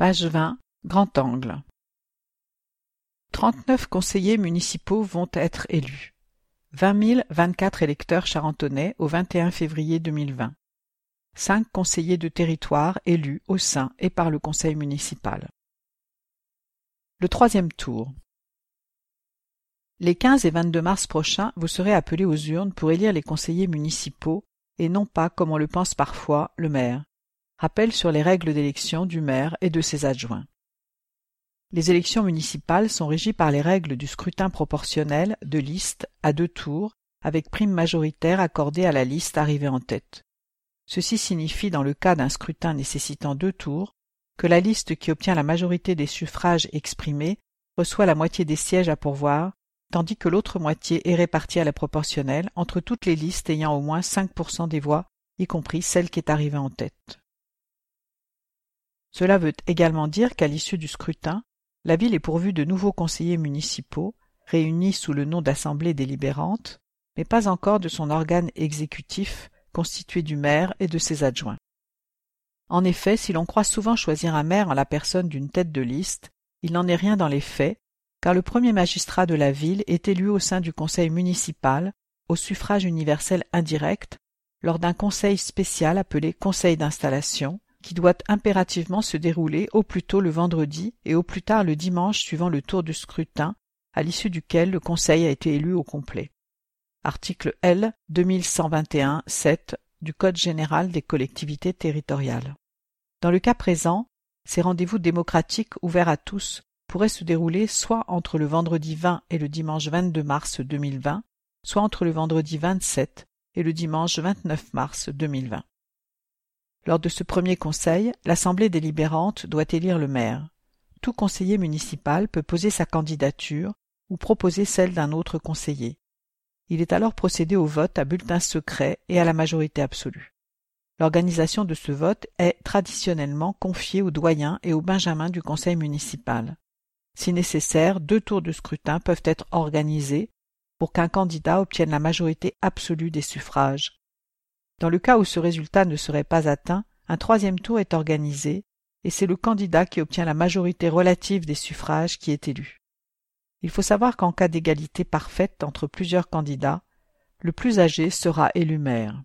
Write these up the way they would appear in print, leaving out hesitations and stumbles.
Page 20, grand angle. 39 conseillers municipaux vont être élus. 20 024 électeurs charentonnais au 21 février 2020. 5 conseillers de territoire élus au sein et par le conseil municipal. Le troisième tour. Les 15 et 22 mars prochains, vous serez appelés aux urnes pour élire les conseillers municipaux et non pas, comme on le pense parfois, le maire. Rappel sur les règles d'élection du maire et de ses adjoints. Les élections municipales sont régies par les règles du scrutin proportionnel de liste à 2 tours, avec prime majoritaire accordée à la liste arrivée en tête. Ceci signifie, dans le cas d'un scrutin nécessitant 2 tours, que la liste qui obtient la majorité des suffrages exprimés reçoit la moitié des sièges à pourvoir, tandis que l'autre moitié est répartie à la proportionnelle entre toutes les listes ayant au moins 5% des voix, y compris celle qui est arrivée en tête. Cela veut également dire qu'à l'issue du scrutin, la ville est pourvue de nouveaux conseillers municipaux, réunis sous le nom d'assemblée délibérante, mais pas encore de son organe exécutif, constitué du maire et de ses adjoints. En effet, si l'on croit souvent choisir un maire en la personne d'une tête de liste, il n'en est rien dans les faits, car le premier magistrat de la ville est élu au sein du conseil municipal, au suffrage universel indirect, lors d'un conseil spécial appelé conseil d'installation, qui doit impérativement se dérouler au plus tôt le vendredi et au plus tard le dimanche suivant le tour du scrutin, à l'issue duquel le conseil a été élu au complet. Article L. 2121-7 du Code général des collectivités territoriales. Dans le cas présent, ces rendez-vous démocratiques ouverts à tous pourraient se dérouler soit entre le vendredi 20 et le dimanche 22 mars 2020, soit entre le vendredi 27 et le dimanche 29 mars 2020. Lors de ce premier conseil, l'Assemblée délibérante doit élire le maire. Tout conseiller municipal peut poser sa candidature ou proposer celle d'un autre conseiller. Il est alors procédé au vote à bulletin secret et à la majorité absolue. L'organisation de ce vote est traditionnellement confiée aux doyens et aux benjamins du conseil municipal. Si nécessaire, 2 tours de scrutin peuvent être organisés pour qu'un candidat obtienne la majorité absolue des suffrages. Dans le cas où ce résultat ne serait pas atteint, un 3e tour est organisé et c'est le candidat qui obtient la majorité relative des suffrages qui est élu. Il faut savoir qu'en cas d'égalité parfaite entre plusieurs candidats, le plus âgé sera élu maire.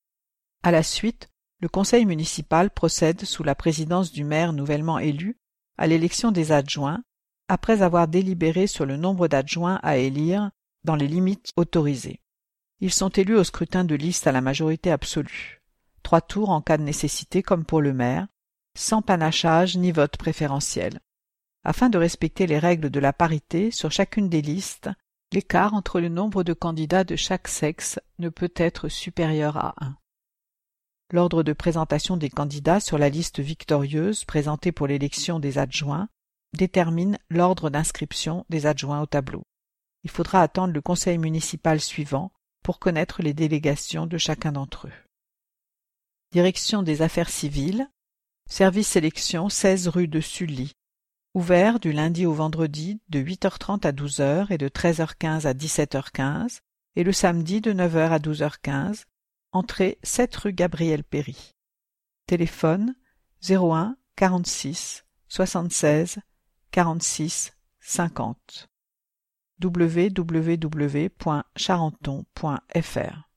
À la suite, le conseil municipal procède sous la présidence du maire nouvellement élu à l'élection des adjoints, après avoir délibéré sur le nombre d'adjoints à élire dans les limites autorisées. Ils sont élus au scrutin de liste à la majorité absolue. 3 tours en cas de nécessité comme pour le maire, sans panachage ni vote préférentiel. Afin de respecter les règles de la parité sur chacune des listes, l'écart entre le nombre de candidats de chaque sexe ne peut être supérieur à 1. L'ordre de présentation des candidats sur la liste victorieuse présentée pour l'élection des adjoints détermine l'ordre d'inscription des adjoints au tableau. Il faudra attendre le conseil municipal suivant pour connaître les délégations de chacun d'entre eux. Direction des affaires civiles, service élection 16 rue de Sully, ouvert du lundi au vendredi de 8h30 à 12h et de 13h15 à 17h15 et le samedi de 9h à 12h15, entrée 7 rue Gabriel Péry. Téléphone 01 46 76 46 50. www.charenton.fr